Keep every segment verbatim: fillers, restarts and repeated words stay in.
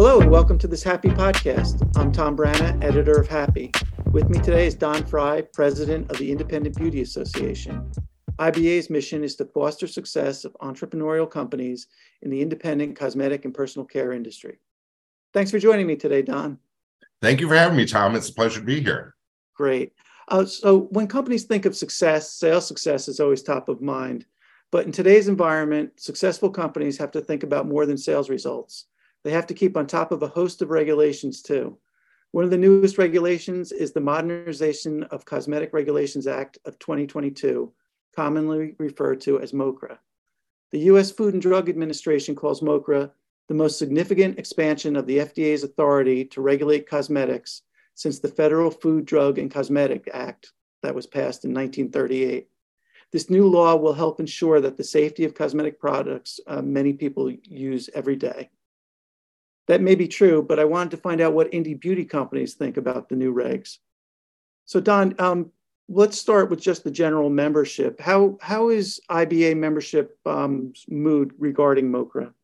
Hello and welcome to this Happy Podcast. I'm Tom Brana, editor of Happy. With me today is Don Fry, president of the Independent Beauty Association. I B A's mission is to foster success of entrepreneurial companies in the independent cosmetic and personal care industry. Thanks for joining me today, Don. Thank you for having me, Tom. It's a pleasure to be here. Great. Uh, so when companies think of success, sales success is always top of mind. But in today's environment, successful companies have to think about more than sales results. They have to keep on top of a host of regulations too. One of the newest regulations is the Modernization of Cosmetic Regulations Act of twenty twenty-two, commonly referred to as MOCRA. The U S Food and Drug Administration calls MOCRA the most significant expansion of the F D A's authority to regulate cosmetics since the Federal Food, Drug, and Cosmetic Act that was passed in nineteen thirty-eight. This new law will help ensure that the safety of cosmetic products uh, many people use every day. That may be true, but I wanted to find out what indie beauty companies think about the new regs. So Don, um, let's start with just the general membership. How, how is I B A membership um, mood regarding MOCRA?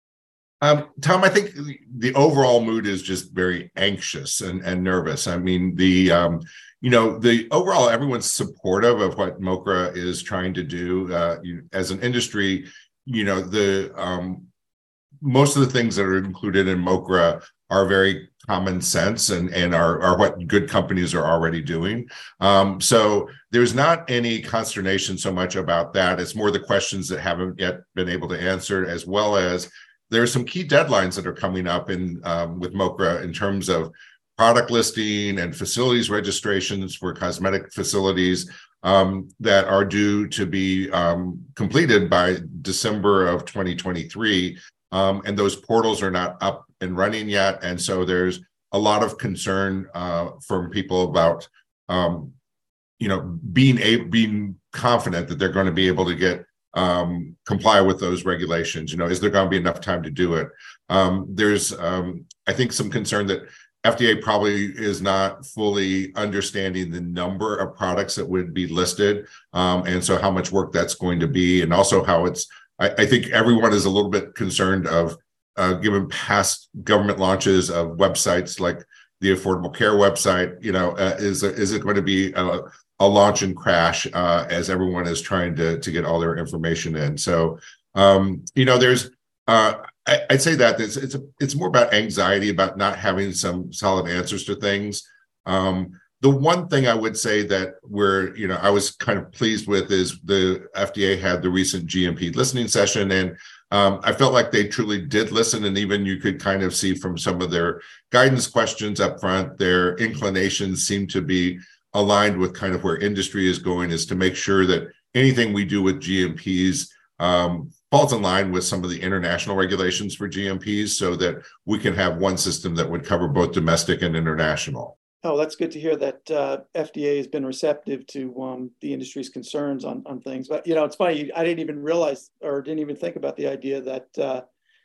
Um, Tom, I think the overall mood is just very anxious and, and nervous. I mean, the um, you know, the overall, everyone's supportive of what MOCRA is trying to do. Uh, you, as an industry, you know, the um, most of the things that are included in MOCRA are very common sense and, and are, are what good companies are already doing. Um, so there's not any consternation so much about that. It's more the questions that haven't yet been able to answer, as well as there are some key deadlines that are coming up in um, with MOCRA in terms of product listing and facilities registrations for cosmetic facilities um, that are due to be um, completed by December of twenty twenty-three. Um, and those portals are not up and running yet. And so there's a lot of concern uh, from people about, um, you know, being a, being confident that they're going to be able to get um, comply with those regulations. You know, is there going to be enough time to do it? Um, there's, um, I think, some concern that F D A probably is not fully understanding the number of products that would be listed. Um, and so how much work that's going to be, and also how it's, I, I think everyone is a little bit concerned of, uh, given past government launches of websites like the Affordable Care website, you know, uh, is, is it going to be a, a launch and crash uh, as everyone is trying to, to get all their information in? So, um, you know, there's, uh, I, I'd say that it's, it's, a, it's more about anxiety about not having some solid answers to things. Um, The one thing I would say that we're, you know, I was kind of pleased with is the F D A had the recent G M P listening session, and um, I felt like they truly did listen. And even you could kind of see from some of their guidance questions up front, their inclinations seem to be aligned with kind of where industry is going, is to make sure that anything we do with G M Ps um, falls in line with some of the international regulations for G M Ps, so that we can have one system that would cover both domestic and international. Oh, that's good to hear that uh, F D A has been receptive to um, the industry's concerns on, on things. But, you know, it's funny, I didn't even realize or didn't even think about the idea that uh,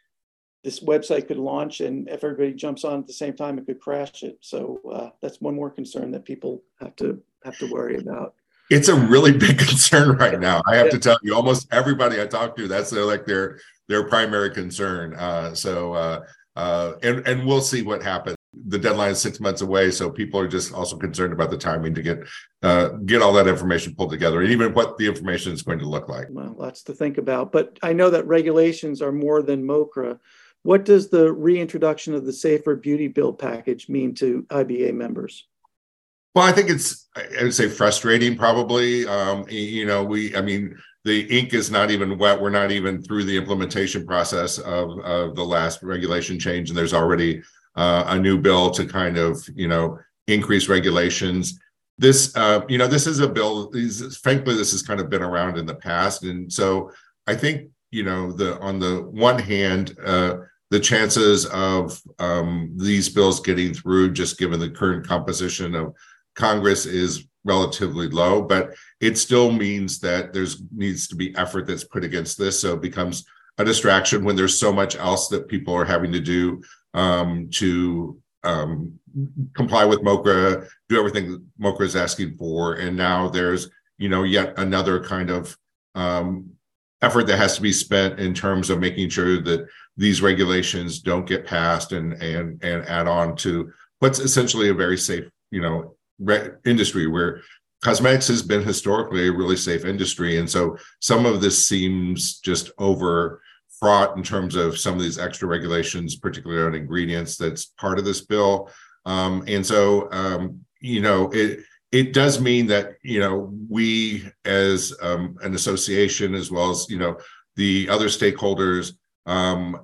this website could launch, and if everybody jumps on at the same time, it could crash it. So uh, that's one more concern that people have to have to worry about. It's a really big concern right now. I have yeah. to tell you, almost everybody I talk to, that's their, like their their primary concern. Uh, so, uh, uh, and, and we'll see what happens. The deadline is six months away, so people are just also concerned about the timing to get uh, get all that information pulled together, and even what the information is going to look like. Well, lots to think about. But I know that regulations are more than MOCRA. What does the reintroduction of the Safer Beauty Bill package mean to I B A members? Well, I think it's, I would say, frustrating, probably. Um, you know, we, I mean, the ink is not even wet. We're not even through the implementation process of, of the last regulation change, and there's already Uh, a new bill to kind of, you know, increase regulations. This, uh, you know, this is a bill, these, frankly, this has kind of been around in the past. And so I think, you know, the on the one hand, uh, the chances of um, these bills getting through, just given the current composition of Congress, is relatively low, but it still means that there's needs to be effort that's put against this. So it becomes a distraction when there's so much else that people are having to do um, to um, comply with MOCRA, do everything that MOCRA is asking for. And now there's, you know, yet another kind of um, effort that has to be spent in terms of making sure that these regulations don't get passed and and and add on to what's essentially a very safe, you know, re- industry where cosmetics has been historically a really safe industry. And so some of this seems just over fraught in terms of some of these extra regulations, particularly on ingredients that's part of this bill. Um, and so, um, you know, it it does mean that, you know, we as um, an association, as well as, you know, the other stakeholders, um,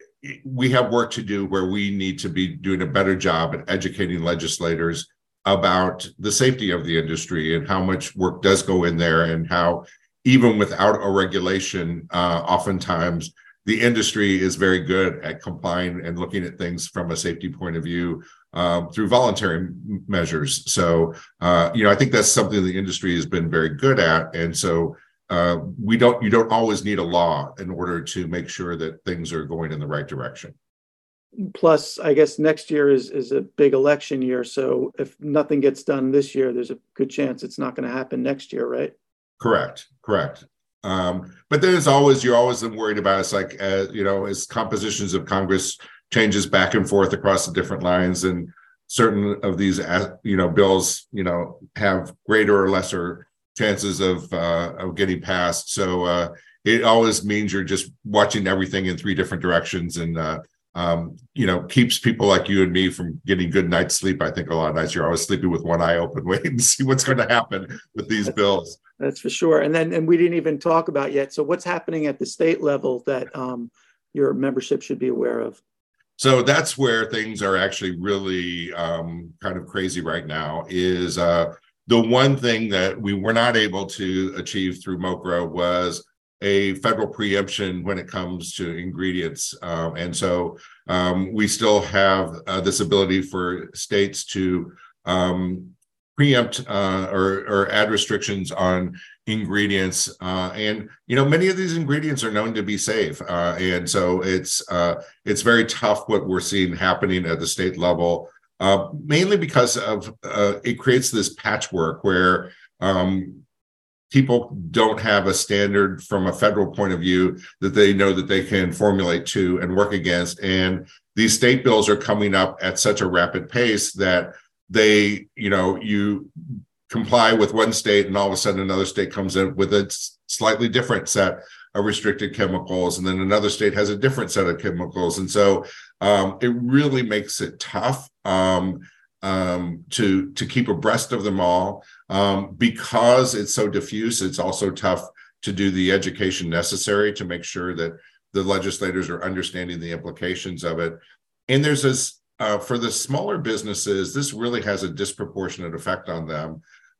we have work to do where we need to be doing a better job at educating legislators about the safety of the industry and how much work does go in there, and how even without a regulation, uh, oftentimes the industry is very good at complying and looking at things from a safety point of view um, through voluntary measures. So, uh, you know, I think that's something the industry has been very good at. And so uh, we don't, you don't always need a law in order to make sure that things are going in the right direction. Plus, I guess next year is, is a big election year. So if nothing gets done this year, there's a good chance it's not going to happen next year, right? Correct, correct. Um, but then it's always, you're always worried about, it's like, uh, you know, as compositions of Congress changes back and forth across the different lines, and certain of these, uh, you know, bills, you know, have greater or lesser chances of, uh, of getting passed. So uh, it always means you're just watching everything in three different directions, and, uh, um, you know, keeps people like you and me from getting good night's sleep. I think a lot of nights you're always sleeping with one eye open, waiting to see what's going to happen with these bills. That's for sure. And then, and we didn't even talk about yet. So what's happening at the state level that um, your membership should be aware of? So that's where things are actually really um, kind of crazy right now. Is uh, the one thing that we were not able to achieve through MOCRA was a federal preemption when it comes to ingredients. Um, and so um, we still have uh, this ability for states to um, preempt uh, or, or add restrictions on ingredients. Uh, and, you know, many of these ingredients are known to be safe. Uh, and so it's, uh, it's very tough what we're seeing happening at the state level, uh, mainly because of uh, it creates this patchwork where um, people don't have a standard from a federal point of view that they know that they can formulate to and work against. And these state bills are coming up at such a rapid pace that they, you know, you comply with one state and all of a sudden another state comes in with a slightly different set of restricted chemicals, and then another state has a different set of chemicals. And so um, it really makes it tough um, um, to, to keep abreast of them all. Um, because it's so diffuse, it's also tough to do the education necessary to make sure that the legislators are understanding the implications of it. And there's this, uh, for the smaller businesses, this really has a disproportionate effect on them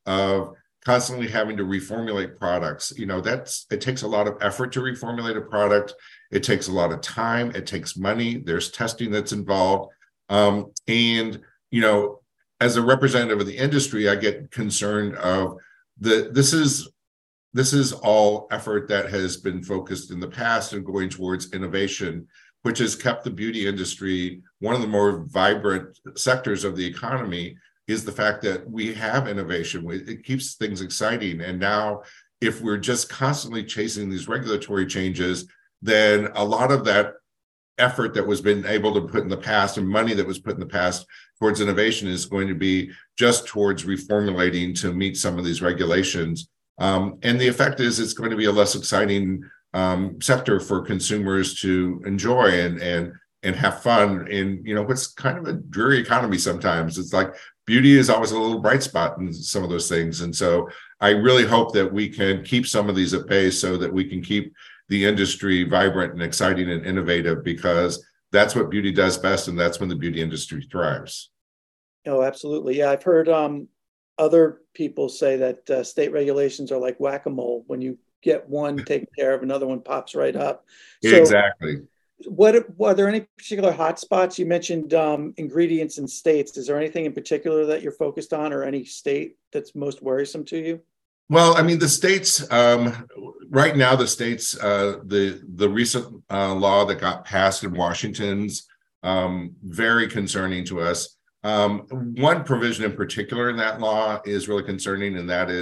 of constantly having to reformulate products. You know, that's, it takes a lot of effort to reformulate a product. It takes a lot of time. It takes money. There's testing that's involved. Um, and, you know, as a representative of the industry, I get concerned of the, this is, this is all effort that has been focused in the past and going towards innovation, which has kept the beauty industry, one of the more vibrant sectors of the economy, is the fact that we have innovation. It keeps things exciting. And now if we're just constantly chasing these regulatory changes, then a lot of that effort that was been able to put in the past and money that was put in the past towards innovation is going to be just towards reformulating to meet some of these regulations. Um, and the effect is it's going to be a less exciting um, sector for consumers to enjoy and, and, and have fun in, you know, what's kind of a dreary economy sometimes. It's like beauty is always a little bright spot in some of those things. And so I really hope that we can keep some of these at bay so that we can keep the industry vibrant and exciting and innovative, because that's what beauty does best, and that's when the beauty industry thrives. Oh, absolutely. Yeah, I've heard um, other people say that uh, state regulations are like whack-a-mole. When you get one taken care of, another one pops right up. So exactly. What are there any particular hotspots? You mentioned um, ingredients in states. Is there anything in particular that you're focused on, or any state that's most worrisome to you? Well, I mean, the states, um, right now, the states, uh, the the recent uh, law that got passed in Washington's um, very concerning to us. Um, one provision in particular in that law is really concerning, and that is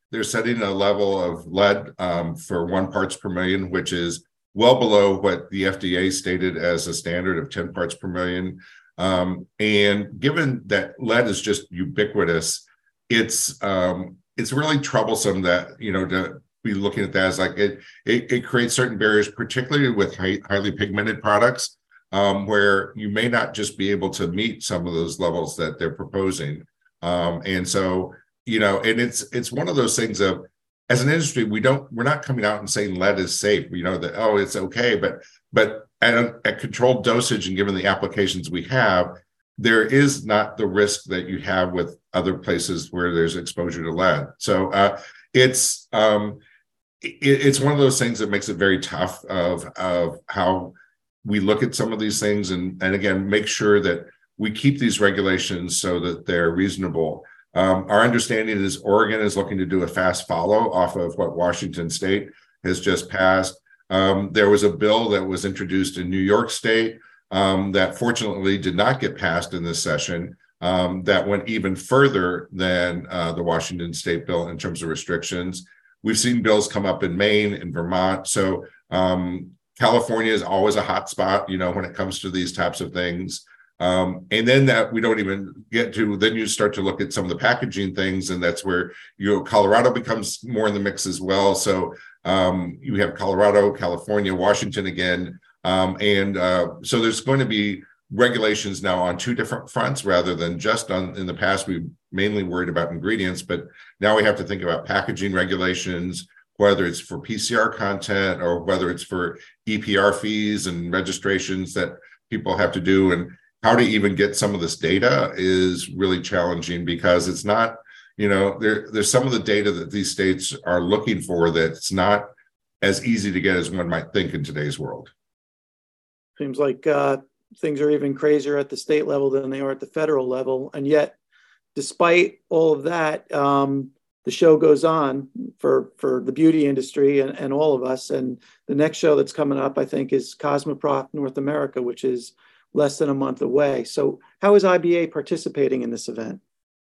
they're setting a level of lead um, for one parts per million, which is well below what the F D A stated as a standard of ten parts per million. Um, and given that lead is just ubiquitous, it's um, it's really troublesome that, you know, to be looking at that as like it it, it creates certain barriers, particularly with high, highly pigmented products, um, where you may not just be able to meet some of those levels that they're proposing. Um, and so, you know, and it's it's one of those things of, as an industry, we don't we're not coming out and saying lead is safe. You know that, oh, it's okay, but but at a at controlled dosage and given the applications we have, there is not the risk that you have with other places where there's exposure to lead. So uh, it's um, it, it's one of those things that makes it very tough of of how we look at some of these things, and and again make sure that we keep these regulations so that they're reasonable. Um, our understanding is Oregon is looking to do a fast follow off of what Washington State has just passed. Um, there was a bill that was introduced in New York State um, that fortunately did not get passed in this session, um, that went even further than uh, the Washington State bill in terms of restrictions. We've seen bills come up in Maine and Vermont. So um, California is always a hot spot, you know, when it comes to these types of things. Um, and then that we don't even get to, then you start to look at some of the packaging things, and that's where, you know, Colorado becomes more in the mix as well. So um, you have Colorado, California, Washington again. Um, and uh, so there's going to be regulations now on two different fronts rather than just on, in the past, we mainly worried about ingredients, but now we have to think about packaging regulations, whether it's for P C R content or whether it's for E P R fees and registrations that people have to do. And how to even get some of this data is really challenging because it's not, you know, there, there's some of the data that these states are looking for that's not as easy to get as one might think in today's world. Seems like uh, things are even crazier at the state level than they are at the federal level. And yet, despite all of that, um, the show goes on for, for the beauty industry and, and all of us. And the next show that's coming up, I think, is Cosmoprof North America, which is less than a month away. So how is I B A participating in this event?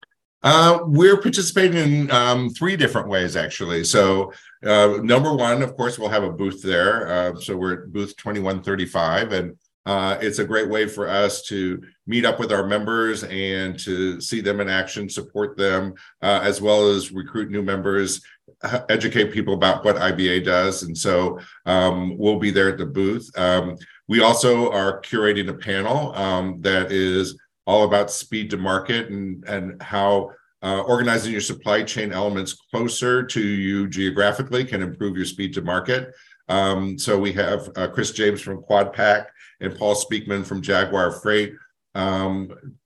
Uh, we're participating in um, three different ways, actually. So uh, number one, of course, we'll have a booth there. Uh, so we're at booth twenty-one thirty-five, and uh, it's a great way for us to meet up with our members and to see them in action, support them, uh, as well as recruit new members, educate people about what I B A does. And so um, we'll be there at the booth. Um, we also are curating a panel um, that is all about speed to market and, and how uh, organizing your supply chain elements closer to you geographically can improve your speed to market. Um, so we have uh, Chris James from QuadPack and Paul Speakman from Jaguar Freight um,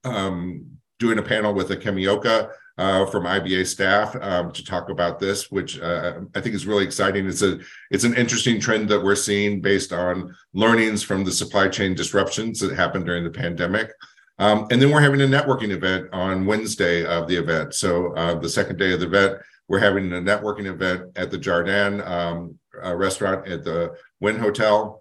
um, doing a panel with a Chemioka uh, from I B A staff um, to talk about this, which uh, I think is really exciting. It's a it's an interesting trend that we're seeing based on learnings from the supply chain disruptions that happened during the pandemic. Um, and then we're having a networking event on Wednesday of the event. So uh, the second day of the event, we're having a networking event at the Jardin um, uh, restaurant at the Wynn Hotel.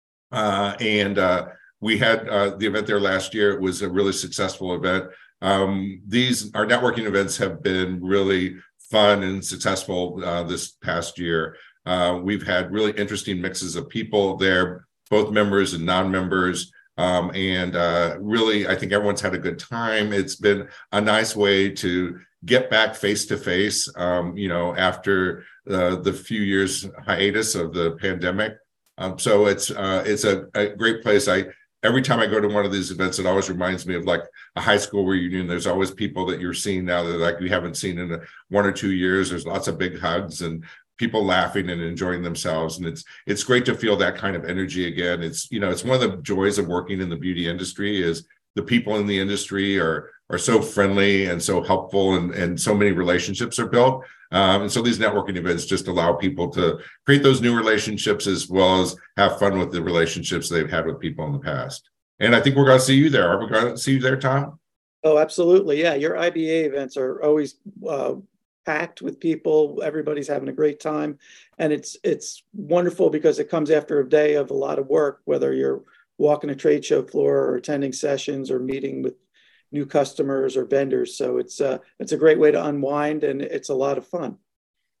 Uh, and uh, we had uh, the event there last year. It was a really successful event. Um, these, our networking events have been really fun and successful uh, this past year. Uh, we've had really interesting mixes of people there, both members and non-members. Um, and uh, really, I think everyone's had a good time. It's been a nice way to get back face to face, um, you know, after uh, the few years hiatus of the pandemic. Um, so it's uh, it's a, a great place. I every time I go to one of these events, it always reminds me of like a high school reunion. There's always people that you're seeing now that like you haven't seen in a, one or two years. There's lots of big hugs and people laughing and enjoying themselves. And it's it's great to feel that kind of energy again. It's, you know, it's one of the joys of working in the beauty industry is the people in the industry are are so friendly and so helpful, and, and so many relationships are built. Um, and so these networking events just allow people to create those new relationships as well as have fun with the relationships they've had with people in the past. And I think we're going to see you there. Are we going to see you there, Tom? Oh, absolutely. Yeah. Your I B A events are always uh, packed with people. Everybody's having a great time. And it's it's wonderful because it comes after a day of a lot of work, whether you're walking a trade show floor or attending sessions or meeting with new customers or vendors. So it's uh, it's a great way to unwind, and it's a lot of fun.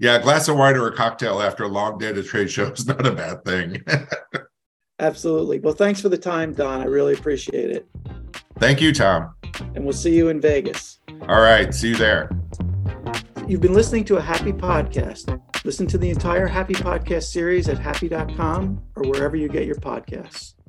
Yeah, a glass of wine or a cocktail after a long day at a trade show is not a bad thing. Absolutely. Well, thanks for the time, Don. I really appreciate it. Thank you, Tom. And we'll see you in Vegas. All right. See you there. You've been listening to a Happy Podcast. Listen to the entire Happy Podcast series at happy dot com or wherever you get your podcasts.